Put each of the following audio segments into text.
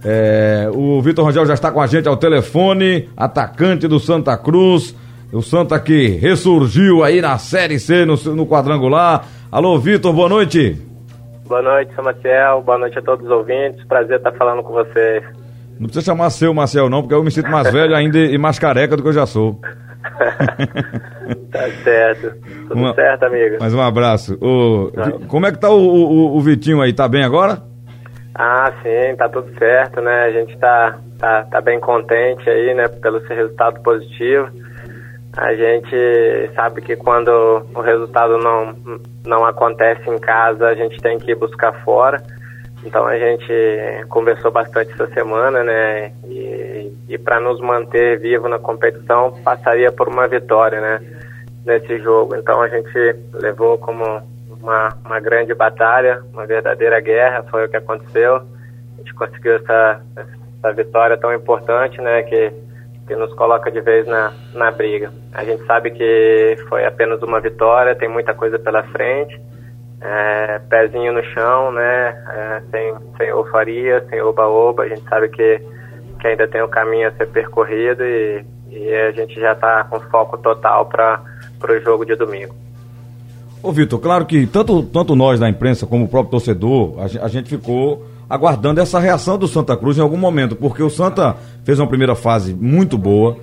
O Vitor Rangel já está com a gente ao telefone, atacante do Santa Cruz, o Santa que ressurgiu aí na Série C, no quadrangular. Alô, Vitor, boa noite. Boa noite, São Maciel, boa noite a todos os ouvintes, prazer estar falando com vocês. Não precisa chamar seu Maciel não, porque eu me sinto mais velho ainda e mais careca do que eu já sou. Tá certo, tudo certo, amigo. Mais um abraço. Como é que tá o Vitinho aí, tá bem agora? Ah, sim, tá tudo certo, né? A gente tá bem contente aí, né, pelo seu resultado positivo. A gente sabe que quando o resultado não acontece em casa, a gente tem que ir buscar fora. Então a gente conversou bastante essa semana, né? E para nos manter vivo na competição, passaria por uma vitória, né? Nesse jogo. Então a gente levou como uma grande batalha, uma verdadeira guerra, foi o que aconteceu. A gente conseguiu essa vitória tão importante, né, que nos coloca de vez na briga. A gente sabe que foi apenas uma vitória, tem muita coisa pela frente, pezinho no chão, né, sem euforia, sem oba-oba. A gente sabe que ainda tem um caminho a ser percorrido e a gente já está com foco total para o jogo de domingo. Ô Vitor, claro que tanto nós da imprensa como o próprio torcedor, a gente ficou aguardando essa reação do Santa Cruz em algum momento, porque o Santa fez uma primeira fase muito boa,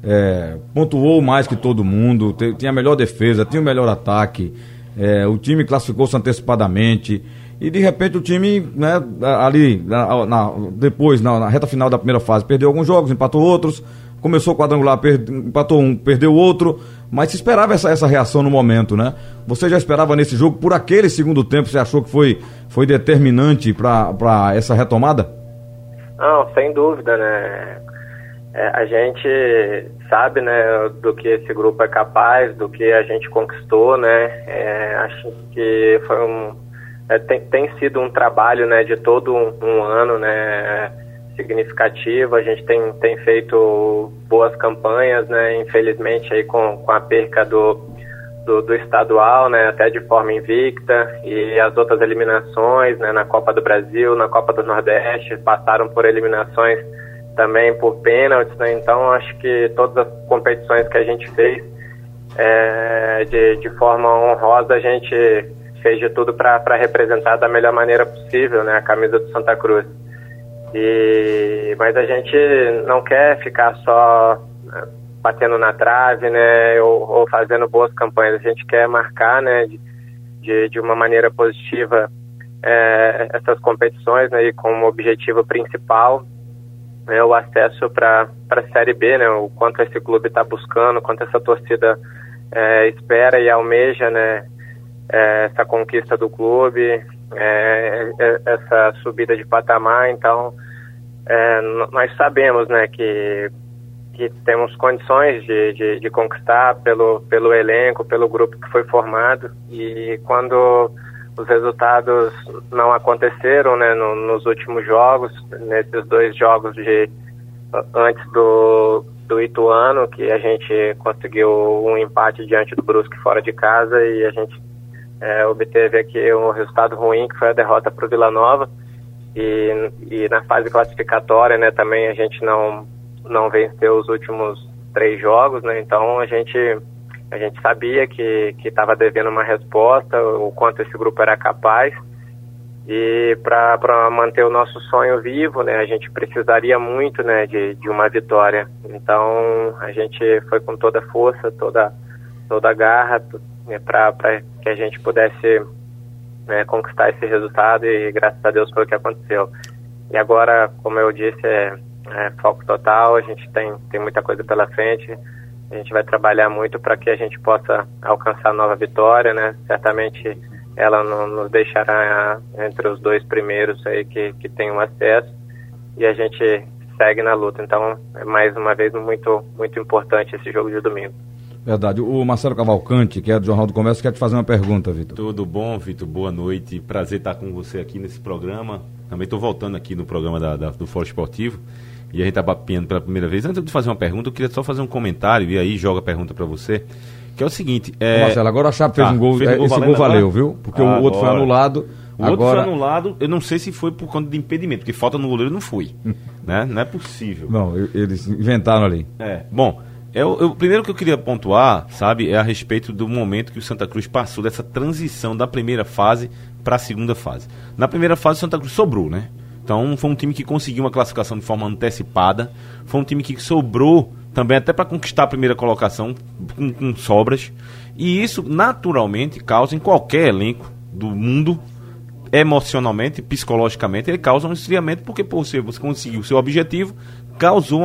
pontuou mais que todo mundo, tinha a melhor defesa, tinha o melhor ataque, o time classificou-se antecipadamente e de repente o time, né, ali depois na reta final da primeira fase perdeu alguns jogos, empatou outros, começou o quadrangular, empatou um, perdeu outro, mas se esperava essa reação no momento, né? Você já esperava nesse jogo, por aquele segundo tempo, você achou que foi determinante para essa retomada? Não, sem dúvida, né? A gente sabe, né, do que esse grupo é capaz, do que a gente conquistou, né? Acho que foi tem sido um trabalho, né, de todo um ano, né, significativo. A gente tem feito boas campanhas, né, infelizmente aí com a perca do estadual, né, até de forma invicta, e as outras eliminações, né, na Copa do Brasil, na Copa do Nordeste, passaram por eliminações também por pênaltis, né? Então acho que todas as competições que a gente fez de forma honrosa, a gente fez de tudo para representar da melhor maneira possível, né, a camisa do Santa Cruz. Mas a gente não quer ficar só batendo na trave, né, ou fazendo boas campanhas. A gente quer marcar, né, de uma maneira positiva essas competições, né, e como objetivo principal, né, o acesso para a Série B, né, o quanto esse clube está buscando, o quanto essa torcida espera e almeja, né, essa conquista do clube, essa subida de patamar. Então nós sabemos, né, que temos condições de conquistar pelo elenco, pelo grupo que foi formado, e quando os resultados não aconteceram, né, nos últimos jogos, nesses 2 jogos antes do Ituano, que a gente conseguiu um empate diante do Brusque fora de casa, e a gente obteve aqui um resultado ruim, que foi a derrota para o Vila Nova, e na fase classificatória, né, também a gente não venceu os últimos 3 jogos, né, então a gente sabia que estava devendo uma resposta, o quanto esse grupo era capaz, e para manter o nosso sonho vivo, né, a gente precisaria muito, né, de uma vitória. Então a gente foi com toda a força, toda a garra, para que a gente pudesse conquistar esse resultado, e graças a Deus foi o que aconteceu. E agora, como eu disse, foco total. A gente tem muita coisa pela frente. A gente vai trabalhar muito para que a gente possa alcançar a nova vitória, né? Certamente ela nos deixará entre os 2 primeiros aí que tem um acesso, e a gente segue na luta. Então, mais uma vez, muito, muito importante esse jogo de domingo. Verdade. O Marcelo Cavalcante, que é do Jornal do Comércio, quer te fazer uma pergunta, Vitor. Tudo bom, Vitor? Boa noite. Prazer estar com você aqui nesse programa. Também estou voltando aqui no programa do Fórum Esportivo, e a gente está papeando pela primeira vez. Antes de fazer uma pergunta, eu queria só fazer um comentário, e aí joga a pergunta para você, que é o seguinte... Marcelo, agora a Chape fez um gol, esse gol valeu, viu? Porque o outro foi anulado. O outro foi anulado, eu não sei se foi por conta de impedimento, porque falta no goleiro não foi. Né? Não é possível. Não, eles inventaram ali. Bom, o primeiro que eu queria pontuar, sabe, é a respeito do momento que o Santa Cruz passou dessa transição da primeira fase para a segunda fase. Na primeira fase o Santa Cruz sobrou, né? Então foi um time que conseguiu uma classificação de forma antecipada, foi um time que sobrou também até para conquistar a primeira colocação com sobras, e isso naturalmente causa em qualquer elenco do mundo, emocionalmente, psicologicamente, ele causa um esfriamento, porque você conseguiu o seu objetivo, causou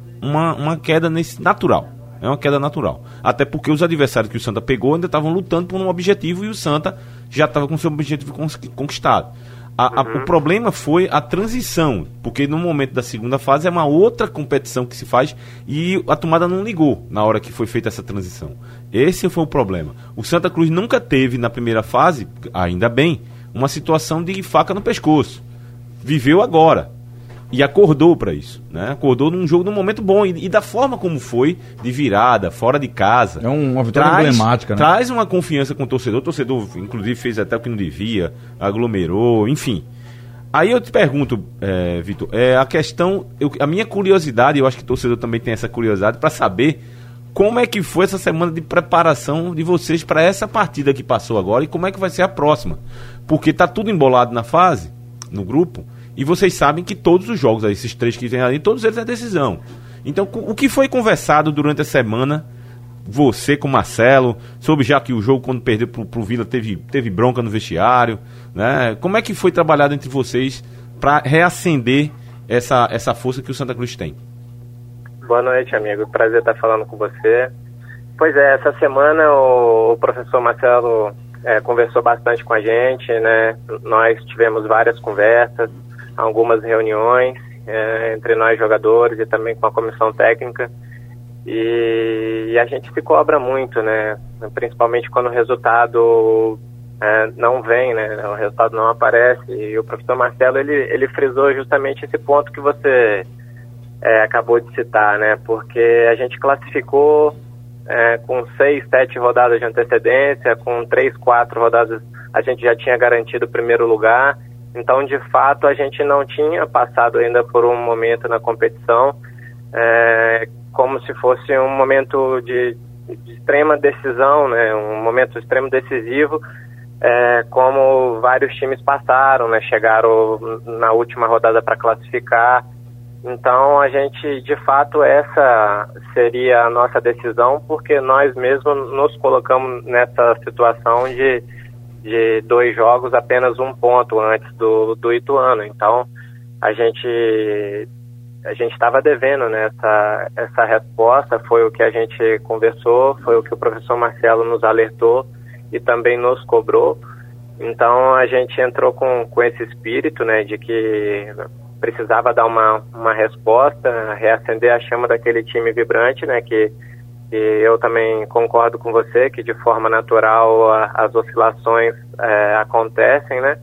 uma queda natural. É uma queda natural. Até porque os adversários que o Santa pegou ainda estavam lutando por um objetivo e o Santa já estava com seu objetivo conquistado. O problema foi a transição, porque no momento da segunda fase é uma outra competição que se faz e a tomada não ligou na hora que foi feita essa transição. Esse foi o problema. O Santa Cruz nunca teve na primeira fase, ainda bem, uma situação de faca no pescoço. Viveu agora. E acordou para isso, né? Acordou num jogo num momento bom e da forma como foi, de virada, fora de casa. É uma vitória emblemática, né? Traz uma confiança com o torcedor. O torcedor, inclusive, fez até o que não devia, aglomerou, enfim. Aí eu te pergunto, Vitor, a questão, a minha curiosidade, eu acho que o torcedor também tem essa curiosidade, para saber como é que foi essa semana de preparação de vocês para essa partida que passou agora e como é que vai ser a próxima. Porque tá tudo embolado na fase, no grupo. E vocês sabem que todos os jogos, esses 3 que tem ali, todos eles é decisão. Então, o que foi conversado durante a semana, você com o Marcelo, sobre já que o jogo, quando perdeu pro Vila, teve bronca no vestiário, né? Como é que foi trabalhado entre vocês para reacender essa força que o Santa Cruz tem? Boa noite, amigo. Prazer estar falando com você. Pois é, essa semana o professor Marcelo conversou bastante com a gente, né? Nós tivemos várias conversas, algumas reuniões entre nós jogadores e também com a comissão técnica, e a gente se cobra muito, né? Principalmente quando o resultado não vem, né? O resultado não aparece, e o professor Marcelo ele frisou justamente esse ponto que você acabou de citar, né? Porque a gente classificou com 6, 7 rodadas de antecedência, com 3, 4 rodadas a gente já tinha garantido o primeiro lugar. Então, de fato, a gente não tinha passado ainda por um momento na competição, como se fosse um momento de extrema decisão, né? Um momento extremo decisivo, como vários times passaram, né? Chegaram na última rodada para classificar. Então, a gente, de fato, essa seria a nossa decisão, porque nós mesmos nos colocamos nessa situação de 2 jogos, apenas 1 ponto antes do Ituano. Então, a gente estava devendo, né, essa resposta. Foi o que a gente conversou, foi o que o professor Marcelo nos alertou e também nos cobrou. Então, a gente entrou com esse espírito, né, de que precisava dar uma resposta, reacender a chama daquele time vibrante, né, que eu também concordo com você que de forma natural as oscilações acontecem, né?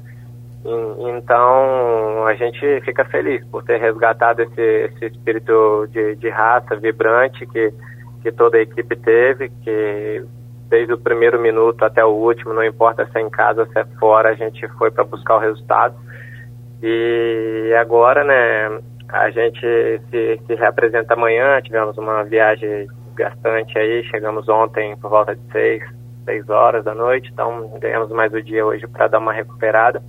Então a gente fica feliz por ter resgatado esse espírito de raça vibrante que toda a equipe teve, que desde o primeiro minuto até o último, não importa se é em casa ou se é fora, a gente foi para buscar o resultado. E agora, né, a gente se reapresenta amanhã. Tivemos uma viagem gastante aí, chegamos ontem por volta de 6 horas da noite, então ganhamos mais o dia hoje para dar uma recuperada,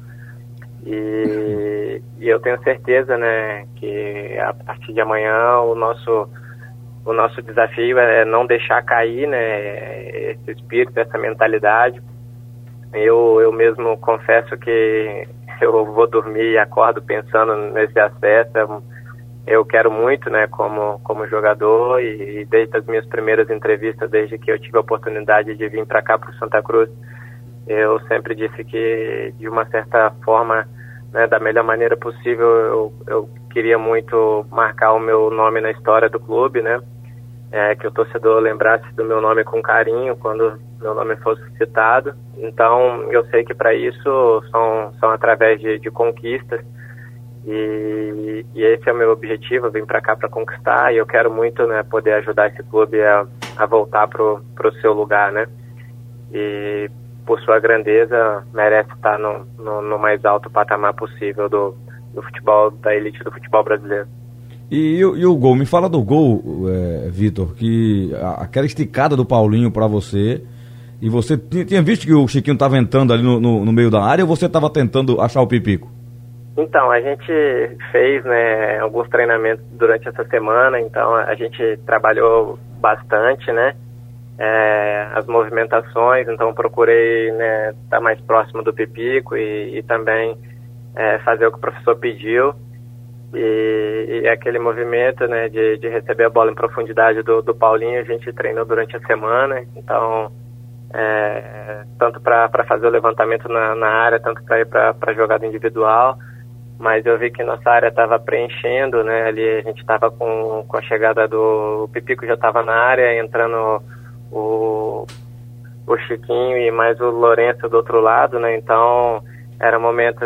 e eu tenho certeza, né, que a partir de amanhã o nosso desafio é não deixar cair, né, esse espírito, essa mentalidade. Eu mesmo confesso que eu vou dormir e acordo pensando nesse aspecto. Eu quero muito, né, como jogador, e desde as minhas primeiras entrevistas, desde que eu tive a oportunidade de vir para cá, para o Santa Cruz, eu sempre disse que, de uma certa forma, né, da melhor maneira possível, eu queria muito marcar o meu nome na história do clube, né, que o torcedor lembrasse do meu nome com carinho quando meu nome fosse citado. Então, eu sei que para isso são através de conquistas, e esse é o meu objetivo. Eu vim para cá para conquistar, e eu quero muito, né, poder ajudar esse clube a voltar pro seu lugar, né? E por sua grandeza, merece estar no mais alto patamar possível do futebol, da elite do futebol brasileiro. E o gol? Me fala do gol, Vitor, que aquela esticada do Paulinho para você, e você tinha visto que o Chiquinho estava entrando ali no meio da área, ou você estava tentando achar o Pipico? Então, a gente fez, né, alguns treinamentos durante essa semana, então a gente trabalhou bastante, né, as movimentações, então procurei, né, estar mais próximo do Pipico e também fazer o que o professor pediu, e aquele movimento, né, de receber a bola em profundidade do Paulinho, a gente treinou durante a semana, então tanto para fazer o levantamento na área, tanto para ir para a jogada individual, mas eu vi que nossa área estava preenchendo, né, ali a gente estava com a chegada do Pipico, já estava na área, entrando o Chiquinho e mais o Lourenço do outro lado, né, então era momento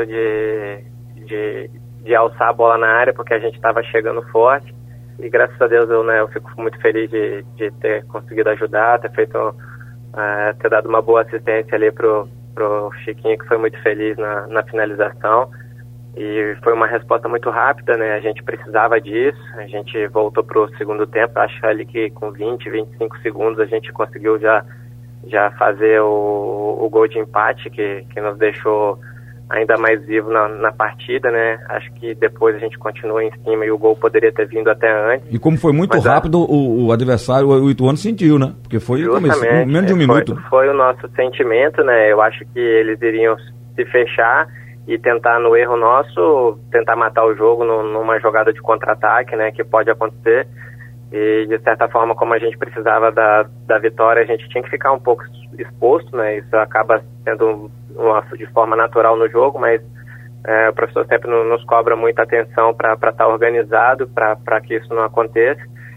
de alçar a bola na área, porque a gente estava chegando forte, e graças a Deus eu fico muito feliz de ter conseguido ajudar, ter dado uma boa assistência ali pro Chiquinho, que foi muito feliz na finalização. E foi uma resposta muito rápida, né? A gente precisava disso. A gente voltou para o segundo tempo. Acho ali que com 20, 25 segundos a gente conseguiu já fazer o gol de empate, que nos deixou ainda mais vivo na partida, né? Acho que depois a gente continuou em cima e o gol poderia ter vindo até antes. E como foi muito rápido, o adversário, o Ituano, sentiu, né? Porque foi menos de um minuto. Foi o nosso sentimento, né? Eu acho que eles iriam se fechar e tentar, no erro nosso, tentar matar o jogo numa jogada de contra-ataque, né, que pode acontecer, e de certa forma, como a gente precisava da vitória, a gente tinha que ficar um pouco exposto, né, isso acaba sendo de forma natural no jogo, mas o professor sempre nos cobra muita atenção para estar organizado, para que isso não aconteça,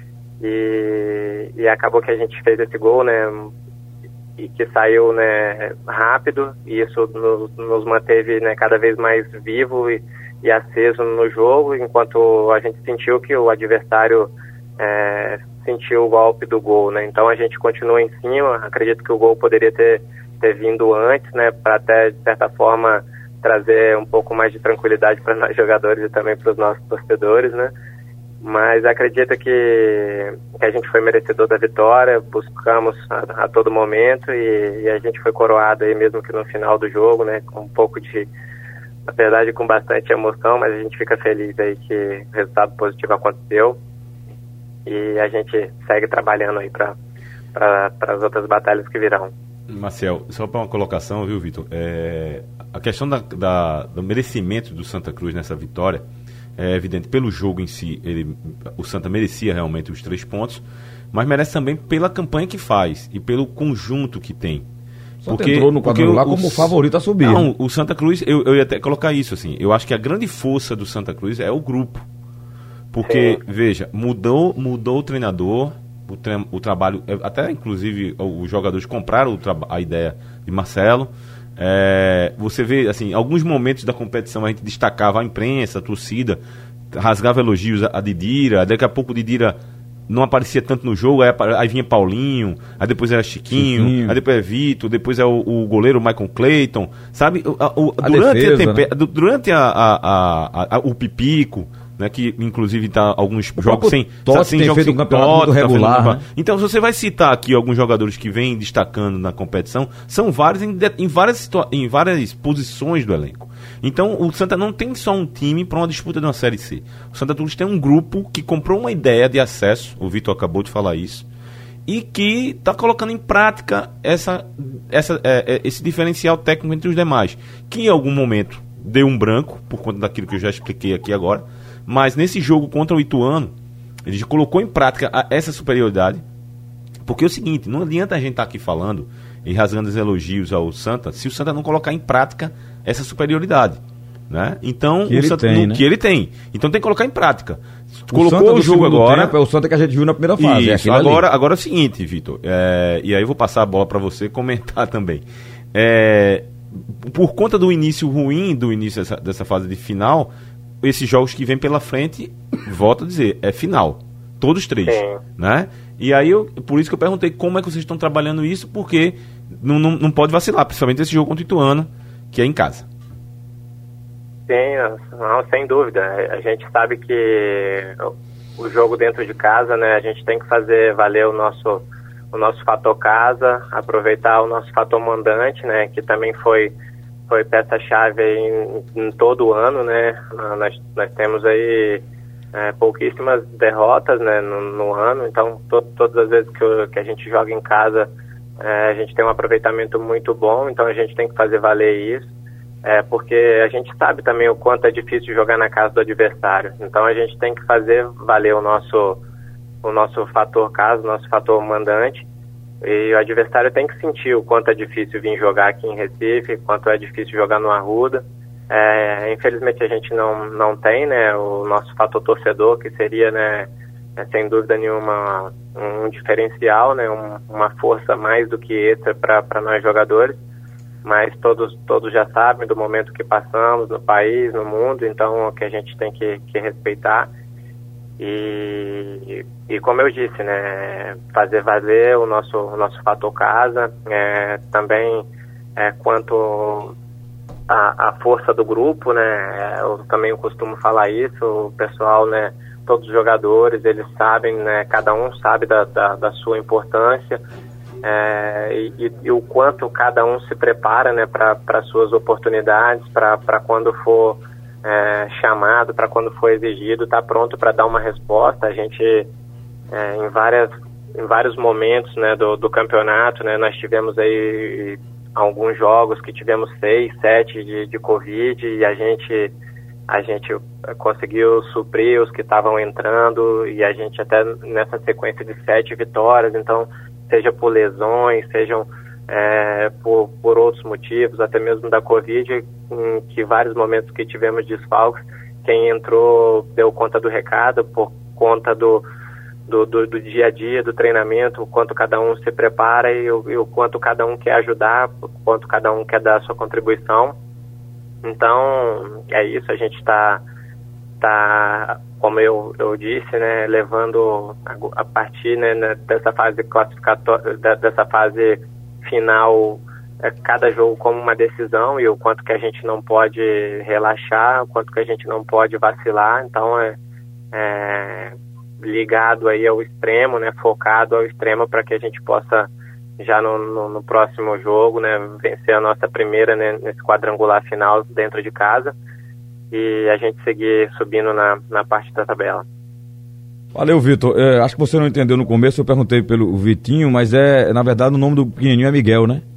e acabou que a gente fez esse gol, né, e que saiu, né, rápido, e isso nos manteve, né, cada vez mais vivo e aceso no jogo, enquanto a gente sentiu que o adversário sentiu o golpe do gol, né? Então a gente continua em cima. Acredito que o gol poderia ter vindo antes, né, para até, de certa forma, trazer um pouco mais de tranquilidade para nós jogadores e também para os nossos torcedores, né? Mas acredito que a gente foi merecedor da vitória, buscamos a todo momento e a gente foi coroado aí mesmo que no final do jogo, né, com um pouco na verdade com bastante emoção, mas a gente fica feliz aí que o resultado positivo aconteceu e a gente segue trabalhando aí para as outras batalhas que virão. Marcel, só para uma colocação, viu, Vitor? A questão do merecimento do Santa Cruz nessa vitória é evidente pelo jogo em si. O Santa merecia realmente os 3 pontos, mas merece também pela campanha que faz e pelo conjunto que tem. Porque entrou no quadrangular como favorito a subir. Não, o Santa Cruz, eu ia até colocar isso assim. Eu acho que a grande força do Santa Cruz é o grupo. Porque, veja, mudou o treinador, o trabalho, até inclusive os jogadores compraram a ideia de Marcelo. Você vê, assim, alguns momentos da competição a gente destacava a imprensa, a torcida, rasgava elogios a Didira, daqui a pouco o Didira não aparecia tanto no jogo, aí vinha Paulinho, aí depois era Chiquinho, aí depois é Vitor, depois é o goleiro Michael Clayton, sabe? Durante o Pipico, né, que inclusive tá alguns jogos sem jogos feito um campeonato regular, né? Então, se você vai citar aqui alguns jogadores que vêm destacando na competição, são vários em várias posições do elenco. Então, o Santa não tem só um time para uma disputa de uma Série C. O Santa Cruz tem um grupo que comprou uma ideia de acesso, o Vitor acabou de falar isso, e que está colocando em prática esse diferencial técnico entre os demais, que em algum momento deu um branco, por conta daquilo que eu já expliquei aqui agora, mas nesse jogo contra o Ituano, ele colocou em prática essa superioridade, porque é o seguinte, não adianta a gente estar aqui falando e rasgando os elogios ao Santa, se o Santa não colocar em prática essa superioridade, né? Então, que ele tem. Então tem que colocar em prática. Colocou o jogo agora. É o Santa que a gente viu na primeira fase. Isso, agora é o seguinte, Vitor, e aí eu vou passar a bola para você comentar também. Por conta do início ruim, do início dessa fase de final, esses jogos que vem pela frente, volto a dizer, é final. Todos 3, né? E aí, por isso que eu perguntei como é que vocês estão trabalhando isso, porque não pode vacilar, principalmente esse jogo contra o Ituano, que é em casa. Sim, não, sem dúvida. A gente sabe que o jogo dentro de casa, né, a gente tem que fazer valer o nosso fator casa, aproveitar o nosso fator mandante, né, que também foi peça-chave em todo o ano, né. Nós temos aí pouquíssimas derrotas, né, no ano, então todas as vezes que a gente joga em casa, a gente tem um aproveitamento muito bom, então a gente tem que fazer valer isso. Porque a gente sabe também o quanto é difícil jogar na casa do adversário. Então a gente tem que fazer valer o nosso fator casa, o nosso fator mandante. E o adversário tem que sentir o quanto é difícil vir jogar aqui em Recife, quanto é difícil jogar no Arruda. Infelizmente a gente não tem, né, o nosso fator torcedor, que seria, né, sem dúvida nenhuma um diferencial, né, uma força mais do que extra para nós jogadores. Mas todos já sabem do momento que passamos no país, no mundo, então que a gente tem que respeitar. E como eu disse, né, fazer valer o nosso fator casa, também quanto a força do grupo, né, eu também costumo falar isso, o pessoal, né, todos os jogadores, eles sabem, né, cada um sabe da sua importância. E o quanto cada um se prepara, né, para suas oportunidades, para quando for chamado, para quando for exigido, está pronto para dar uma resposta. A gente, em vários momentos, né, do campeonato, né, nós tivemos aí alguns jogos que tivemos 6, 7 de Covid, e a gente conseguiu suprir os que estavam entrando, e a gente até nessa sequência de 7 vitórias, então seja por lesões, sejam por outros motivos, até mesmo da Covid, em que vários momentos que tivemos desfalques, quem entrou deu conta do recado, por conta do dia a dia, do treinamento, o quanto cada um se prepara e o quanto cada um quer ajudar, o quanto cada um quer dar a sua contribuição. Então, é isso, a gente está como eu disse, né, levando a partir, né, dessa fase classificatória, dessa fase final, cada jogo como uma decisão, e o quanto que a gente não pode relaxar, o quanto que a gente não pode vacilar. Então ligado aí ao extremo, né, focado ao extremo, para que a gente possa já no próximo jogo, né, vencer a nossa primeira, né, nesse quadrangular final dentro de casa, e a gente seguir subindo na parte da tabela. Valeu, Vitor. Acho que você não entendeu no começo, eu perguntei pelo Vitinho, mas na verdade o nome do pequenininho é Miguel, né?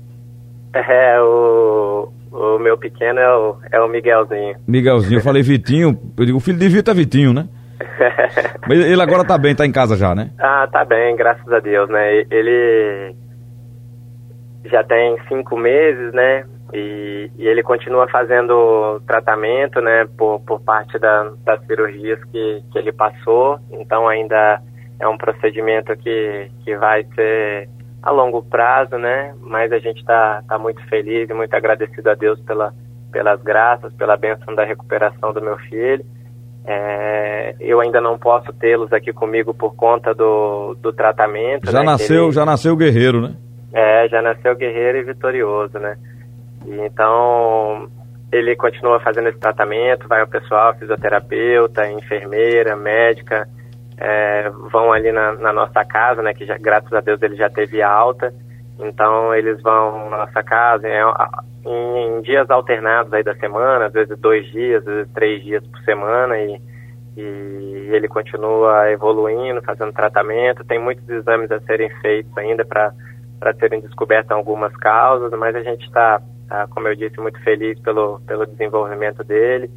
O meu pequeno é o Miguelzinho. Miguelzinho, eu falei Vitinho, eu digo, o filho de Vitor é Vitinho, né? Mas ele agora tá bem, tá em casa já, né? Tá bem, graças a Deus, né? Ele já tem 5 meses, né? E ele continua fazendo tratamento, né, por parte das cirurgias que ele passou. Então ainda é um procedimento que vai ser a longo prazo, né, mas a gente tá muito feliz e muito agradecido a Deus pelas graças, pela bênção da recuperação do meu filho. Eu ainda não posso tê-los aqui comigo por conta do tratamento. Já nasceu guerreiro, né? Já nasceu guerreiro e vitorioso, né? Então, ele continua fazendo esse tratamento, vai o pessoal, fisioterapeuta, enfermeira, médica, vão ali na nossa casa, né, que já, graças a Deus ele já teve alta, então eles vão na nossa casa em dias alternados aí da semana, às vezes 2 dias, às vezes 3 dias por semana, e ele continua evoluindo, fazendo tratamento. Tem muitos exames a serem feitos ainda para serem descobertas algumas causas, mas a gente está, como eu disse, muito feliz pelo desenvolvimento dele.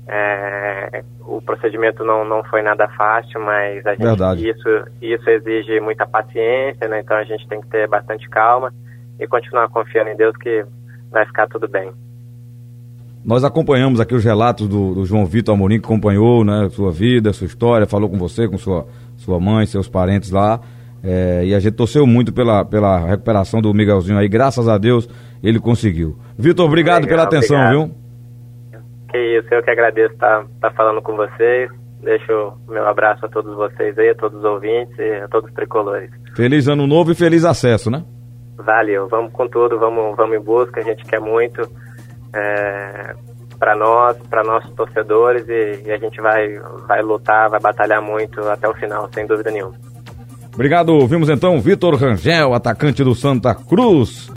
O procedimento não foi nada fácil, mas isso exige muita paciência, né? Então a gente tem que ter bastante calma e continuar confiando em Deus que vai ficar tudo bem. Nós acompanhamos aqui os relatos do João Vitor Amorim, que acompanhou, né, sua vida, sua história, falou com você, com sua mãe, seus parentes lá. E a gente torceu muito pela recuperação do Miguelzinho aí, graças a Deus ele conseguiu. Vitor, obrigado pela atenção, obrigado. Viu? Que isso, eu que agradeço estar falando com vocês. Deixo o meu abraço a todos vocês aí, a todos os ouvintes e a todos os tricolores. Feliz ano novo e feliz acesso, né? Valeu, vamos com tudo, vamos em busca, a gente quer muito para nós, para nossos torcedores, e a gente vai lutar, vai batalhar muito até o final, sem dúvida nenhuma. Obrigado, ouvimos então Vitor Rangel, atacante do Santa Cruz.